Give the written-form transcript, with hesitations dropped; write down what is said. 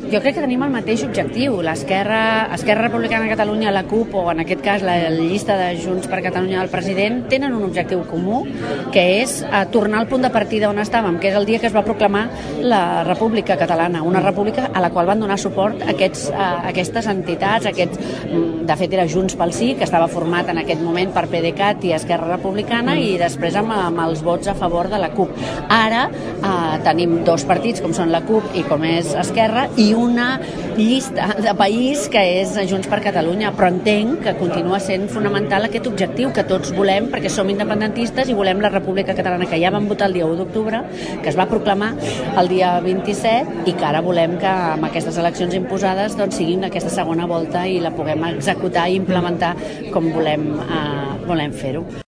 Jo crec que tenim el mateix objectiu. Esquerra Republicana de Catalunya, la CUP, o en aquest cas la llista de Junts per Catalunya del president, tenen un objectiu comú, que és tornar al punt de partida on estàvem, que és el dia que es va proclamar la República Catalana, una república a la qual van donar suport aquestes entitats, de fet era Junts pel Sí, que estava format en aquest moment per PDeCAT i Esquerra Republicana, i després amb els vots a favor de la CUP. Ara tenim dos partits, com són la CUP i com és Esquerra, i una llista de país que és Junts per Catalunya, però entenc que continua sent fonamental aquest objectiu que tots volem, perquè som independentistes i volem la República Catalana que ja vam votar el dia 1 d'octubre, que es va proclamar el dia 27 i que ara volem que amb aquestes eleccions imposades doncs siguin aquesta segona volta i la puguem executar i implementar com volem fer-ho.